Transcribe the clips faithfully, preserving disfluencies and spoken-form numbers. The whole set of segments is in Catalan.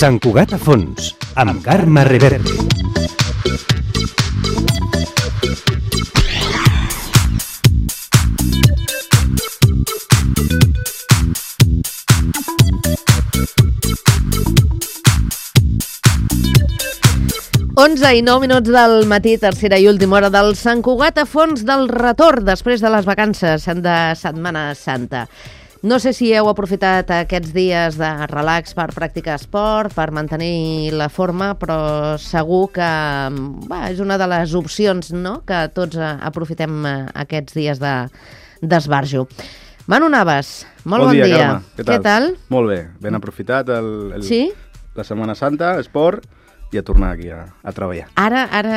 Sant Cugat a fons, amb Carme Reverte. onze i nou minuts del matí, tercera i última hora del Sant Cugat a fons del retorn després de les vacances de Setmana Santa. No sé si heu aprofitat aquests dies de relax per practicar esport, per mantenir la forma, però segur que va, és una de les opcions, no?, que tots aprofitem aquests dies de d'esbarjo. Manu Navas, molt bon, bon dia. dia. Carme. Què tal? Què tal? Molt bé, ben aprofitat el, el, sí? la Setmana Santa, esport, i a tornar aquí a, a treballar. Ara, ara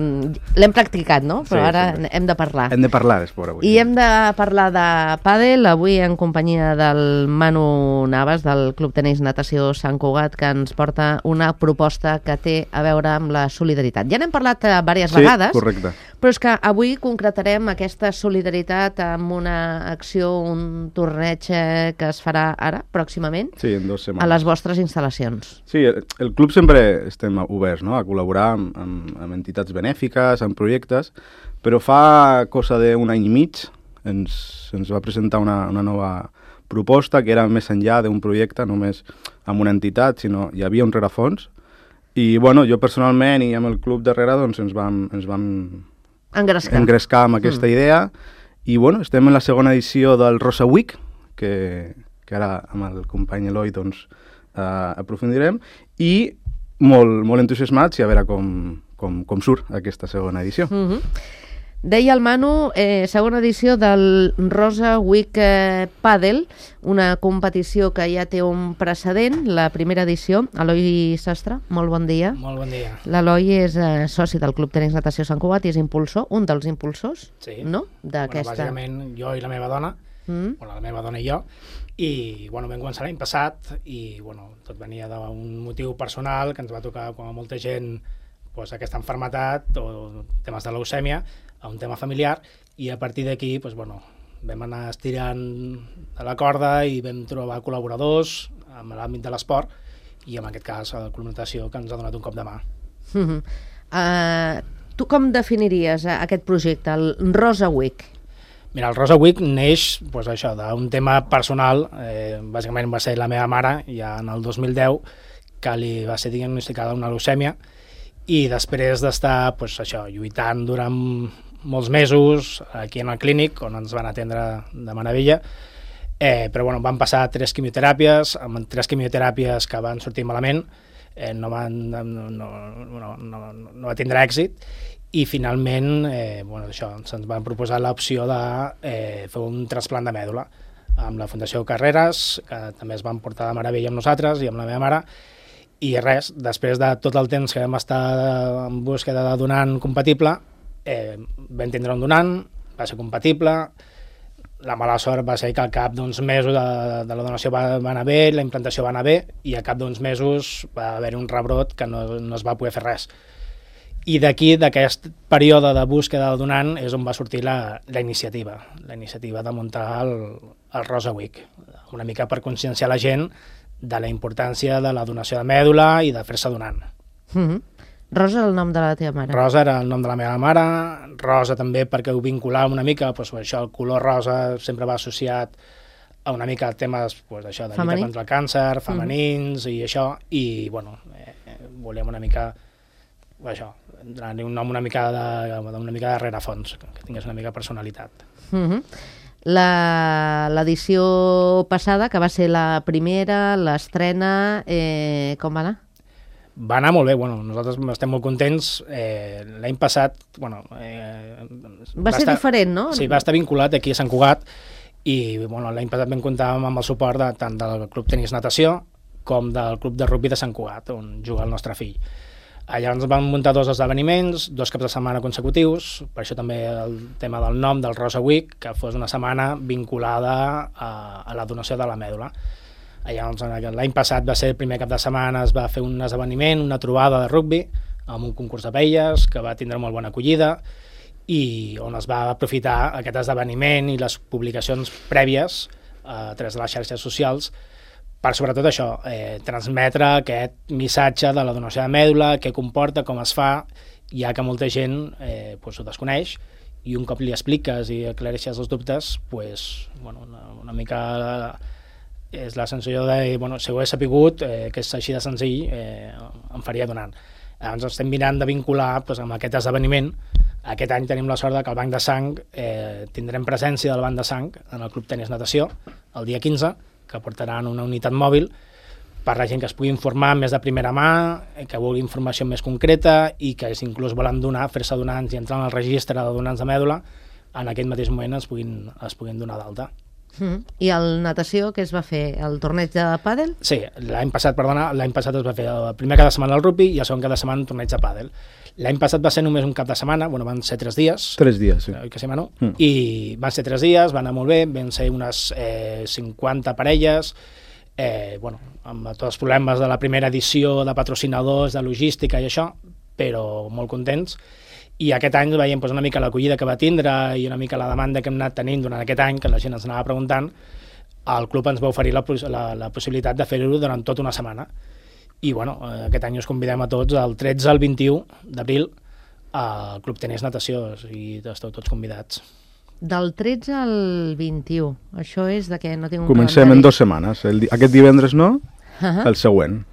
l'hem practicat, no? Però sí, ara sí. hem de parlar. Hem de parlar d'esport avui. I sí. hem de parlar de pàdel, avui en companyia del Manu Navas, del Club Tenis Natació Sant Cugat, que ens porta una proposta que té a veure amb la solidaritat. Ja n'hem parlat diverses sí, vegades, correcte. Però és que avui concretarem aquesta solidaritat amb una acció, un torneig que es farà ara, pròximament, sí, en dues setmanes. A les vostres instal·lacions. Sí, el, el club sempre estem oberts, no?, a col·laborar amb, amb, amb entitats benèfiques, amb projectes, però fa cosa d'un any i mig ens, ens va presentar una, una nova proposta que era més enllà d'un projecte, només amb una entitat, sinó hi havia un rerefons, i bueno, jo personalment i amb el club darrere doncs ens vam, ens vam engrescar. engrescar amb aquesta mm. idea, i bueno, estem en la segona edició del Rosa Week, que, que ara amb el company Eloi doncs uh, aprofundirem, i molt, molt entusiasmats i a veure com, com, com surt aquesta segona edició. Mm-hmm. Deia el Manu, eh, segona edició del Rosa Week eh, Padel, una competició que ja té un precedent, la primera edició. Eloi Sastre, molt bon dia. Molt bon dia. L'Eloi és eh, soci del Club Tenis Natació Sant Cugat i és impulsor, un dels impulsors, sí. no?, d'aquesta... Bueno, bàsicament jo i la meva dona, mm. bueno, la meva dona i jo, i bueno, vam començar l'any passat i bueno, tot venia d'un motiu personal que ens va tocar, com a molta gent, pues, aquesta enfermetat o temes de leucèmia, a un tema familiar, i a partir d'aquí pues, bueno, vam anar estirant de la corda i vam trobar col·laboradors en l'àmbit de l'esport i en aquest cas el Club Natació, que ens ha donat un cop de mà. Mm-hmm. uh, tu com definiries uh, aquest projecte, el Rosa Week? Mira, el Rosa Week neix pues, això d'un tema personal, eh, bàsicament va ser la meva mare, ja en el dos mil deu, que li va ser diagnosticada una leucèmia, i després d'estar pues, això, lluitant durant molts mesos aquí en el clínic, on ens van atendre de meravella, eh, però bueno, van passar tres quimioteràpies, amb tres quimioteràpies que van sortir malament, eh, no, van, no, no, no, no, no va tindre èxit, i finalment eh, bueno, això, se'ns van proposar l'opció de eh, fer un trasplant de mèdula amb la Fundació Carreras, que també es van portar de meravella amb nosaltres i amb la meva mare. I res, després de tot el temps que vam estar en búsqueda de donant compatible, eh, vam tindre un donant, va ser compatible, la mala sort va ser que al cap d'uns mesos de, de la donació va, va anar bé, la implantació va anar bé, i al cap d'uns mesos va haver un rebrot que no, no es va poder fer res. I d'aquí, d'aquest període de búsqueda del donant, és on va sortir la, la iniciativa, la iniciativa de muntar el, el Rosa Week, una mica per conscienciar la gent de la importància de la donació de mèdula i de fer-se donant. Mm-hmm. Rosa, el nom de la teva mare? Rosa era el nom de la meva mare, Rosa també perquè ho vinculava una mica, doncs, això, el color rosa sempre va associat a una mica temes doncs, això, de Femení? lluita contra el càncer, femenins mm-hmm. i això, i bueno, eh, volíem una mica, això, donar-li un nom una mica de, una mica de rerefons, que tingués una mica personalitat. Mm-hmm. L'edició passada, que va ser la primera, l'estrena, eh, com va anar? Va anar molt bé, bueno, nosaltres estem molt contents. Eh, L'any passat, bueno... Eh, va, va ser estar, diferent, no? Sí, va estar vinculat aquí a Sant Cugat i bueno, l'any passat vam comptar amb el suport de, tant del Club Tenis Natació com del Club de Rugbi de Sant Cugat, on juga el nostre fill. Allà ens van muntar dos esdeveniments, dos caps de setmana consecutius, per això també el tema del nom del Rosa Week, que fos una setmana vinculada a, a la donació de la mèdula. Allà l'any passat va ser el primer cap de setmana, es va fer un esdeveniment, una trobada de rugbi, amb un concurs de paelles, que va tindre molt bona acollida, i on es va aprofitar aquest esdeveniment i les publicacions prèvies a través de les xarxes socials per sobretot això, eh, transmetre aquest missatge de la donació de mèdula, què comporta, com es fa, ja que molta gent eh, pues, ho desconeix, i un cop li expliques i aclareixes els dubtes, pues, bueno, una, una mica és la sensació de, bueno, si ho he sapigut, eh, que és així de senzill, eh, em faria donant. Llavors estem mirant de vincular pues, amb aquest esdeveniment. Aquest any tenim la sort que el Banc de Sang, eh, tindrem presència del Banc de Sang en el Club Tenis Natació el dia quinze, que portaran una unitat mòbil per la gent que es pugui informar més de primera mà, que vulgui informació més concreta i que si inclús volen donar, fer-se donants i entrar en el registre de donants de mèdula, en aquell mateix moment es puguin, es puguin donar d'alta. Mm. I el natació, què es va fer? El torneig de pàdel? Sí, l'any passat, perdona, l'any passat es va fer el primer cada setmana el rugby i el segon cada setmana un torneig de pàdel. L'any passat va ser només un cap de setmana, bueno, van ser tres dies. Tres dies, sí. Oi que sí, Manu? Mm. I van ser tres dies, van anar molt bé, van ser unes eh, cinquanta parelles, eh, bueno, amb tots els problemes de la primera edició, de patrocinadors, de logística i això, però molt contents. I aquest any veiem doncs, una mica l'acollida que va tindre i una mica la demanda que hem anat tenint durant aquest any, que la gent ens anava preguntant, el club ens va oferir la, la, la possibilitat de fer-ho durant tota una setmana. I bueno, aquest any us convidem a tots el tretze al vint-i-u d'abril al Club Tenis Natació, i esteu tots convidats. Del tretze al vint-i-u, això és de què? No tinc un Comencem calendari. en dues setmanes. El, aquest divendres no, Uh -huh. el següent.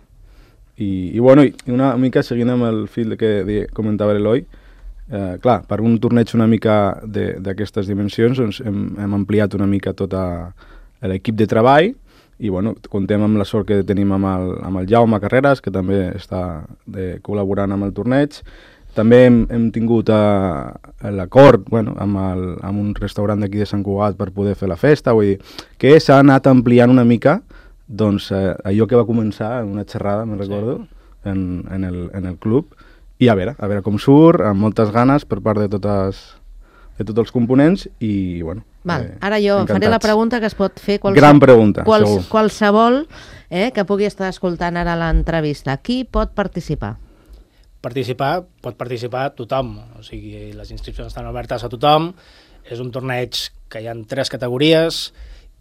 I, i bueno, i una mica seguint amb el fil que de, comentava l'Eloi, eh, clar, per un torneig una mica d'aquestes dimensions doncs hem, hem ampliat una mica tot l'equip de treball i bueno, contem amb la sort que tenim amb el, amb el Jaume Carreras, que també està de, col·laborant amb el torneig. També hem, hem tingut uh, l'acord bueno, amb, el, amb un restaurant d'aquí de Sant Cugat per poder fer la festa, vull dir que s'ha anat ampliant una mica doncs, eh, allò que va començar en una xerrada, me'n recordo, sí. en, en, el, en el club, i a veure, a veure com surt, amb moltes ganes per part de totes de tots els components i, bueno... Val, eh, ara jo encantats. faré la pregunta que es pot fer qualsevol, Gran pregunta, quals, segur. qualsevol eh, que pugui estar escoltant ara l'entrevista. Qui pot participar? Participar, pot participar tothom, o sigui, les inscripcions estan obertes a tothom, és un torneig que hi ha tres categories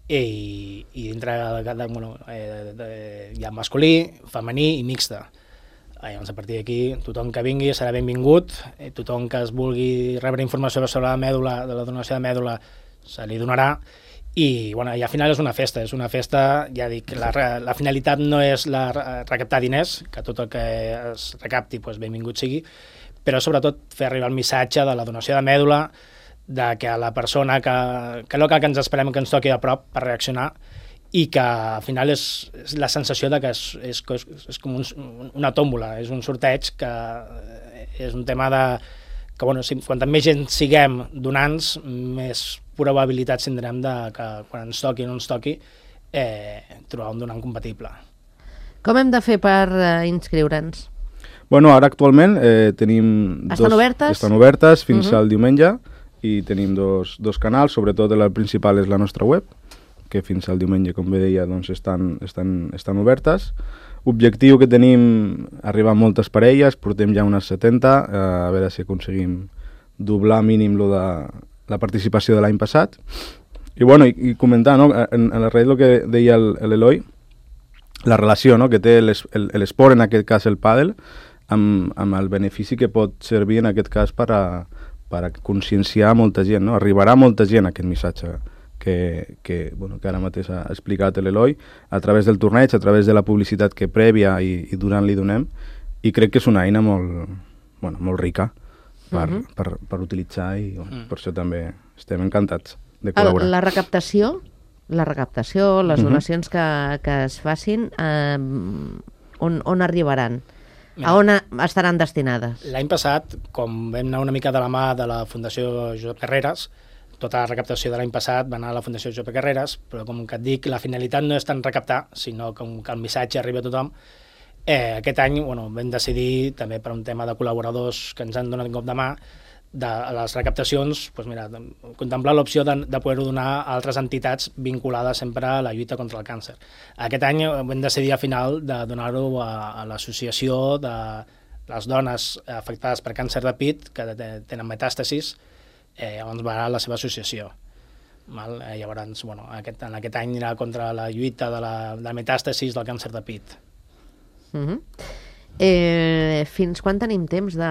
i, i dintre de, de, bueno, eh, de, hi ha masculí, femení i mixta. Llavors, a partir d'aquí, tothom que vingui serà benvingut, eh, tothom que es vulgui rebre informació sobre la mèdula, de la donació de mèdula, se li donarà, i bueno, i al final és una festa, és una festa, ja dic, la, la finalitat no és la, recaptar diners, que tot el que es recapti doncs, benvingut sigui, però sobretot fer arribar el missatge de la donació de mèdula, de que la persona que, que no cal que ens esperem que ens toqui a prop per reaccionar, i que al final és, és la sensació de que és, és, és com un, una tòmbola, és un sorteig que és un tema de que bueno, si, quanta més gent siguem donants, més probabilitats tindrem de que quan ens toqui o no ens toqui eh, trobar un donant compatible. Com hem de fer per eh, inscriure'ns? Bueno, ara actualment eh, tenim... Estan dos, obertes? Estan obertes fins Uh-huh. al diumenge i tenim dos, dos canals, sobretot el principal és la nostra web, que fins al diumenge, com bé deia, doncs estan, estan, estan obertes. Objectiu que tenim, arribar a moltes parelles, portem ja unes setanta, eh, a veure si aconseguim doblar mínim lo de la participació de l'any passat. I, bueno, i, i comentar, no? en, en la raïs del que deia l'Eloi, la relació, no? que té l'esport, en aquest cas el pàdel, amb, amb el benefici que pot servir en aquest cas per a, per a conscienciar molta gent, no? Arribarà molta gent aquest missatge que, que, bueno, que ara mateix ha explicat l'Eloi, a través del torneig, a través de la publicitat que prèvia i, i durant li donem, i crec que és una eina molt, bueno, molt rica per, uh-huh. per, per utilitzar i bueno, uh-huh. per això també estem encantats de col·laborar. El, la recaptació, la recaptació, les Uh-huh. donacions que, que es facin, eh, on, on arribaran? Mira. A on a, estaran destinades? L'any passat, com vam anar una mica de la mà de la Fundació Josep Carreras, tota la recaptació de l'any passat va anar a la Fundació Josep Carreras, però com que et dic, la finalitat no és tant recaptar, sinó com que el missatge arribi a tothom. Eh, aquest any bueno, vam decidir, també per un tema de col·laboradors que ens han donat un cop de mà, de les recaptacions, doncs mira, contemplar l'opció de, de poder-ho donar a altres entitats vinculades sempre a la lluita contra el càncer. Aquest any vam decidir al final de donar-ho a, a l'associació de les dones afectades per càncer de pit que tenen metàstasis, eh, llavors va a la seva associació. Val? Eh, llavors, bueno, aquest, en aquest any anirà contra la lluita de la, de la metàstasis del càncer de pit. Uh-huh. eh, fins quan tenim temps de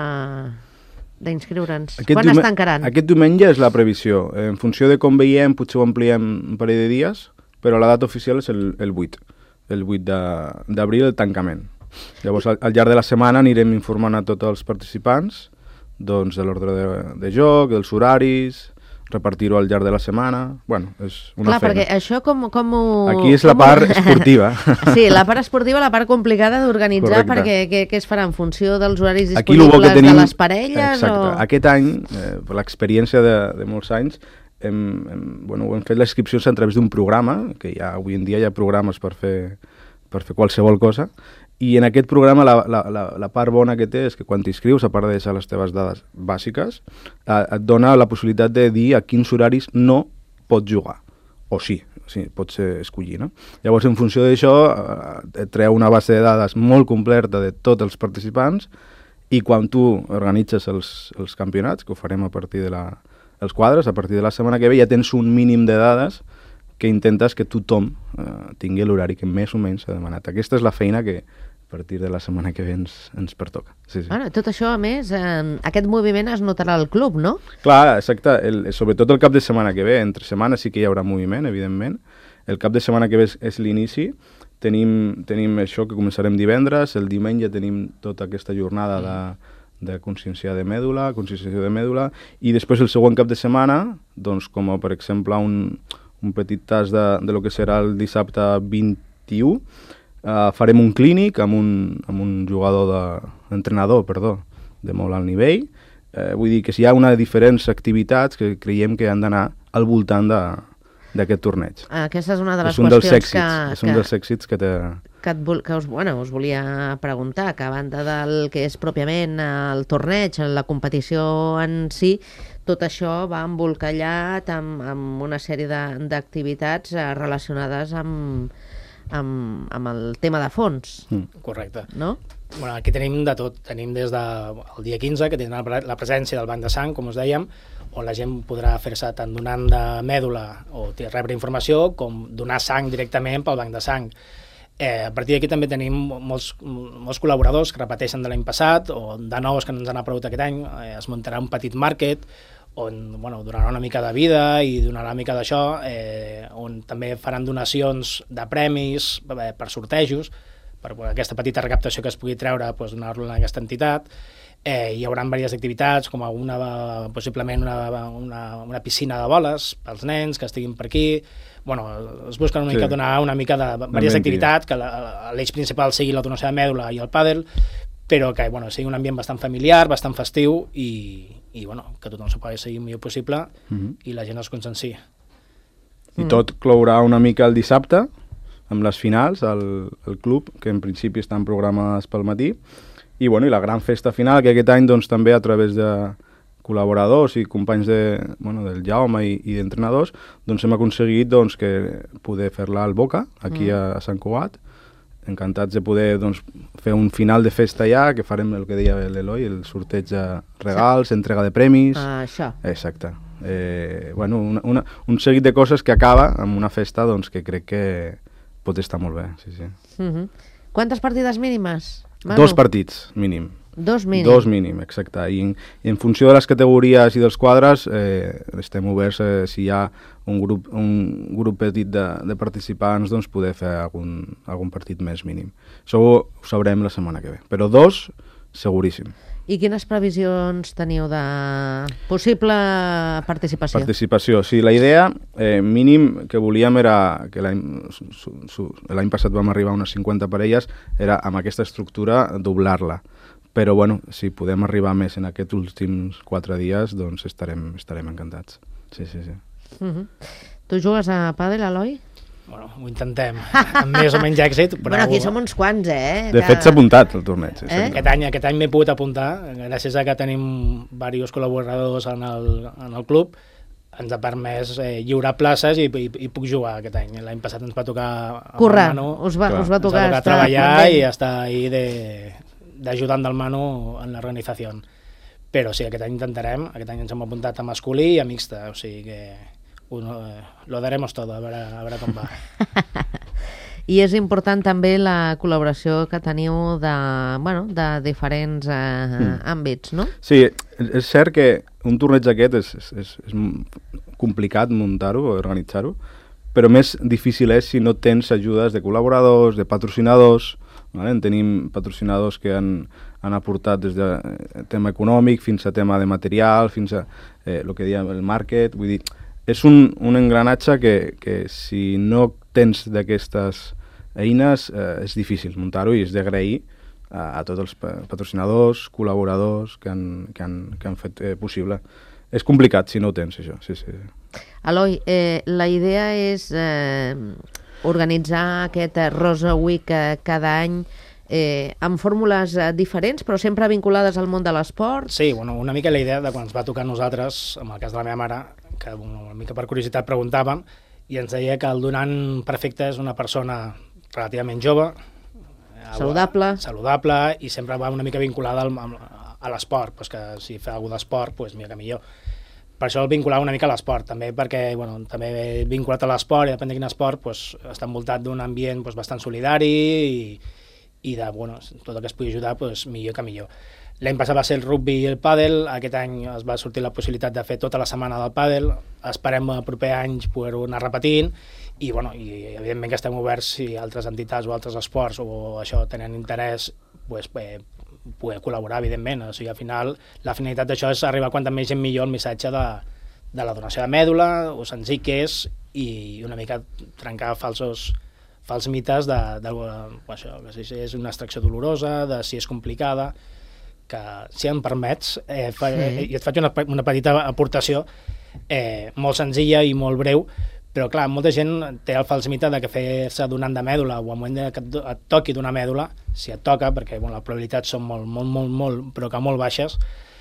d'inscriure'ns? Quan diume... es tancaran? Aquest diumenge és la previsió. En funció de com veiem, potser ho ampliem un parell de dies, però la data oficial és el, el vuit. El vuit d'abril, el tancament. Llavors, al, al llarg de la setmana anirem informant a tots els participants doncs, de l'ordre de, de joc, dels horaris, repartir-ho al llarg de la setmana. Bueno, és una Clar, feina. perquè això com, com ho... Aquí és la com part ho... esportiva. Sí, la part esportiva, la part complicada d'organitzar, Correcte. perquè què, què es farà en funció dels horaris Aquí lo bo disponibles que tenim, de les parelles? Exacte. O... Aquest any, eh, per l'experiència de, de molts anys, hem, hem, bueno, hem fet les inscripcions a través d'un programa, que ja, avui en dia hi ha programes per fer, per fer qualsevol cosa, i en aquest programa la, la, la, la part bona que té és que quan t'inscrius, a part de deixar les teves dades bàsiques, eh, et dona la possibilitat de dir a quins horaris no pots jugar, o sí, sí pots escollir, no? Llavors, en funció d'això, eh, et treu una base de dades molt completa de tots els participants, i quan tu organitzes els, els campionats, que ho farem a partir de la, els quadres, a partir de la setmana que ve, ja tens un mínim de dades que intentes que tothom eh, tingui l'horari que més o menys s'ha demanat. Aquesta és la feina que a partir de la setmana que ve ens, ens pertoca. Sí, sí. Bueno, tot això, a més, eh, aquest moviment es notarà al club, no? Clar, exacte. El, sobretot el cap de setmana que ve. Entre setmana sí que hi haurà moviment, evidentment. El cap de setmana que ve és, és l'inici. Tenim, tenim això que començarem divendres. El diumenge tenim tota aquesta jornada de, de conscienciar de mèdula, conscienciació de mèdula, i després el següent cap de setmana, doncs, com per exemple un, un petit tas de, de lo que serà el dissabte vint-i-u, Uh, farem un clínic amb un, amb un jugador de, entrenador, perdó, de molt alt nivell. Uh, vull dir que hi ha una de diferents activitats que creiem que han d'anar al voltant d'aquest torneig. Aquesta és una de les és un dels qüestions èxits, que, és un que, dels èxits que té... que, et, vol- que us, bueno, us volia preguntar, que a banda del que és pròpiament el torneig, la competició en si, tot això va embolcallat amb, amb una sèrie de- d'activitats eh, relacionades amb amb, amb el tema de fons, Mm. Correcte. no? Bueno, aquí tenim de tot. Tenim des del de, dia quinze, que tindrà la presència del banc de sang, com us dèiem, on la gent podrà fer-se tant donant de mèdula o rebre informació com donar sang directament pel banc de sang. Eh, a partir d'aquí també tenim molts, molts col·laboradors que repeteixen de l'any passat o de nous que ens han aparegut aquest any. Eh, es muntarà un petit market on bueno, donarà una mica de vida i donarà una mica d'això, eh, on també faran donacions de premis eh, per sortejos, per aquesta petita recaptació que es pugui treure, doncs, donar-lo a aquesta entitat. Eh, hi haurà diverses activitats, com una, possiblement una, una, una piscina de boles pels nens que estiguin per aquí. Bueno, es busca una mica Sí. donar una mica de diverses activitats, que l'eix principal sigui la donació de mèdula i el pàdel, però que bueno, sigui un ambient bastant familiar, bastant festiu i, i bueno, que tothom s'ho pugui seguir el millor possible Mm-hmm. i la gent es consensi. I tot clourà una mica el dissabte, amb les finals al, al club, que en principi estan programades pel matí, i, bueno, i la gran festa final, que aquest any doncs, també a través de col·laboradors i companys de, bueno, del Jaume i, i d'entrenadors, doncs hem aconseguit doncs, que poder fer-la al Boca, aquí mm. a, a Sant Cugat. Encantats de poder doncs, fer un final de festa ja, que farem el que deia l'Eloi, el sorteig de regals, entrega de premis... Ah, això. Exacte. Eh, bueno, una, una, un seguit de coses que acaba amb una festa doncs, que crec que pot estar molt bé. Sí, sí. Uh-huh. Quantes partides mínimes, Manu? Dos partits, mínim. Dos mínim. Dos mínim, exacte. I en, i en funció de les categories i dels quadres, eh, estem oberts, eh, si hi ha un grup, un grup petit de, de participants, doncs poder fer algun, algun partit més mínim. Això ho, ho sabrem la setmana que ve. Però dos, seguríssim. I quines previsions teniu de possible participació? Participació. Sí, la idea eh, mínim que volíem era que l'any su, su, l'any passat vam arribar a unes cinquanta parelles, era amb aquesta estructura doblar-la. Però bueno, si podem arribar més en aquests últims quatre dies, doncs estarem, estarem encantats. Sí, sí, sí. Uh-huh. Tu jugues a pàdel, Eloi? Bueno, ho intentem, amb més o menys èxit. Però... Bueno, aquí som uns quants, eh? De fet, s'ha apuntat el torneig. Eh? Aquest any, aquest any m'he pogut apuntar, gràcies a que tenim diversos col·laboradors en el, en el club, ens ha permès eh, lliurar places i, i, i puc jugar aquest any. L'any passat ens va tocar... Currar, Manu, us va, clar, us va ens tocar, va tocar estar treballar pendent. i estar ahí de, d'ajudant del Manu en l'organització. Però sí, aquest any intentarem, aquest any ens hem apuntat a masculí i a mixta, o sigui que uno, eh, lo daremos todo, a veure, a veure com va. I és important també la col·laboració que teniu de, bueno, de diferents eh, mm. àmbits, no? Sí, és cert que un torneig aquest és, és, és, és complicat muntar-ho, organitzar-ho, però més difícil és si no tens ajudes de col·laboradors, de patrocinadors, vale? En tenim patrocinadors que han, han aportat des de tema econòmic fins a tema de material, fins a eh, el que diem el market, vull dir, és un, un engranatge que, que si no tens d'aquestes eines eh, és difícil muntar-ho i és d'agrair a, a tots els patrocinadors, col·laboradors que han, que han, que han fet eh, possible. És complicat si no ho tens, això. Sí, sí. Eloi, eh, la idea és eh, organitzar aquest Rosa Week eh, cada any eh, amb fórmules eh, diferents, però sempre vinculades al món de l'esport? Sí, bueno, una mica la idea de quan ens va tocar a nosaltres, en el cas de la meva mare, que una mica per curiositat preguntàvem, i ens deia que el donant perfecte és una persona relativament jove, saludable, saludable i sempre va una mica vinculada al, a l'esport, pues que si fa alguna d'esport, pues millor que millor. Per això el vinculava una mica a l'esport, també perquè bueno, també vinculat a l'esport i depèn de quin esport, pues, està envoltat d'un ambient pues, bastant solidari i, i de bueno, tot el que es pugui ajudar pues, millor que millor. L'any passat va ser el rugby i el pàdel, aquest any es va sortir la possibilitat de fer tota la setmana del pàdel, esperem el proper any poder-ho anar repetint i, bueno, i evidentment que estem oberts si altres entitats o altres esports o això tenen interès pues, eh, poder col·laborar, evidentment. O sigui, al final, la finalitat d'això és arribar quanta més gent millor el missatge de, de la donació de mèdula, o senzill que és, i una mica trencar falsos, fals mites de, de, de això, que si és una extracció dolorosa, de si és complicada, que si em permets, eh, fa, sí. eh, et faig una, una petita aportació eh, molt senzilla i molt breu, però clar, molta gent té el fals mite de que fer-se donant de mèdula o al moment que et, et toqui donar mèdula, si et toca, perquè bueno, les probabilitats són molt, molt, molt, molt, però que molt baixes,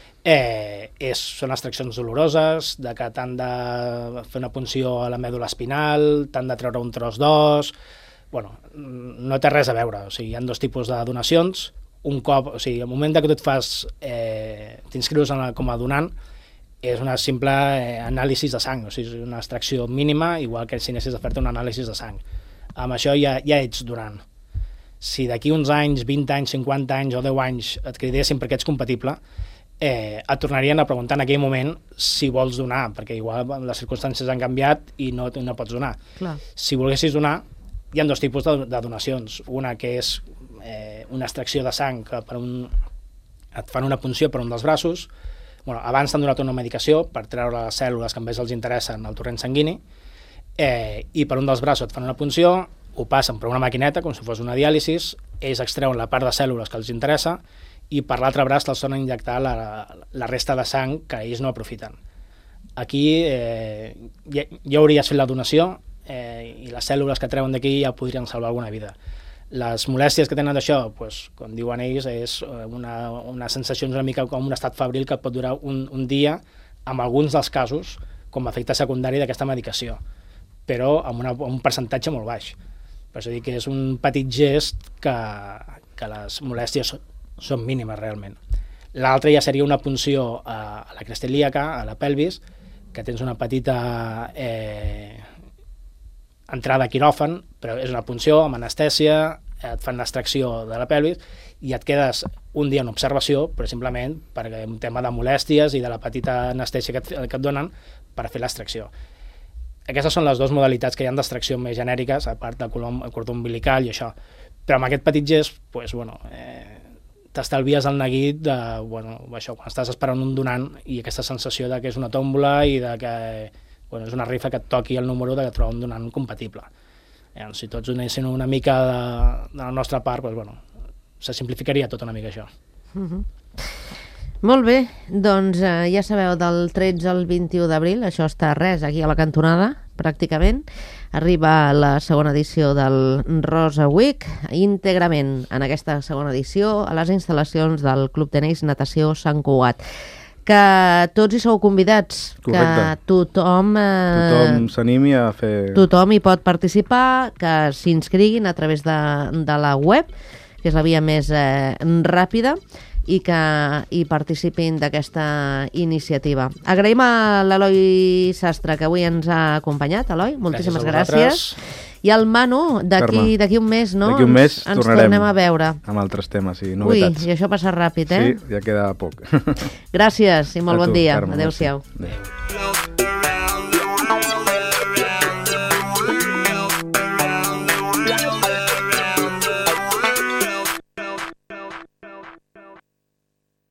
eh, és, són extraccions doloroses, de que t'han de fer una punció a la mèdula espinal, t'han de treure un tros d'os, bueno, no té res a veure, o sigui, hi ha dos tipus de donacions, un cop, o sigui, al moment que tu et fas, eh, t'inscrius com a donant, és una simple eh, anàlisi de sang, o sigui, una extracció mínima, igual que si anessis a fer-te un anàlisi de sang. Amb això ja, ja ets donant. Si d'aquí uns anys, vint anys, cinquanta anys o deu anys et cridessin perquè ets compatible, eh, et tornarien a preguntar en aquell moment si vols donar, perquè igual les circumstàncies han canviat i no, no pots donar. Clar. Si volguessis donar, hi ha dos tipus de, de donacions. Una que és eh, una extracció de sang que per un, et fan una punció per un dels braços. Bueno, abans t'han donat una medicació per treure les cèl·lules que més els interessen al torrent sanguini, eh, i per un dels braços et fan una punció, ho passen per una maquineta, com si fos una diàlisi, ells extreuen la part de cèl·lules que els interessa i per l'altre braç te'ls tornen a injectar la, la resta de sang que ells no aprofiten. Aquí eh, ja, ja hauries fet la donació eh, i les cèl·lules que treuen d'aquí ja podrien salvar alguna vida. Les molèsties que tenen d'això, doncs, com diuen ells, és una, una sensació una mica com un estat febril que pot durar un, un dia, amb alguns dels casos, com a efecte secundari d'aquesta medicació, però amb, una, amb un percentatge molt baix. Per això dic que és un petit gest que, que les molèsties són, són mínimes realment. L'altre ja seria una punció a, a la cresta ilíaca, a la pelvis, que tens una petita eh, entrada a quiròfan, però és una punció amb anestèsia, et fan l'extracció de la pelvis i et quedes un dia en observació, però simplement perquè un tema de molèsties i de la petita anestèsia que et, que et donen per fer l'extracció. Aquestes són les dues modalitats que hi ha d'extracció més genèriques, a part del cordó umbilical i això. Però amb aquest petit gest, pues, bueno, eh, t'estalvies el neguit de, bueno, això, quan estàs esperant un donant i aquesta sensació de que és una tòmbola i de que bueno, és una rifa que et toqui el número de que trobar un donant compatible. Eh, si tots donessin una mica de, de la nostra part, doncs, bueno, se simplificaria tot una mica això. Uh-huh. Molt bé, doncs eh, ja sabeu, del tretze al vint-i-u d'abril, això està res, aquí a la cantonada, pràcticament, arriba la segona edició del Rosa Week, íntegrament en aquesta segona edició a les instal·lacions del Club Tenis Natació Sant Cugat. Que tots hi sou convidats, correcte, que tothom eh, tothom s'animi a fer... Tothom hi pot participar, que s'inscriguin a través de, de la web, que és la via més eh, ràpida, i que hi participin d'aquesta iniciativa. Agraïm a l'Eloi Sastre, que avui ens ha acompanyat. Eloi, moltíssimes gràcies. I el Manu, d'aquí d'aquí un mes, no? D'aquí un mes ens, ens tornarem tornem a veure. Amb altres temes i novetats. Ui, i això passa ràpid, eh? Sí, ja queda poc. Gràcies i molt A bon tu, dia. Carme, Adéu-siau. Adéu.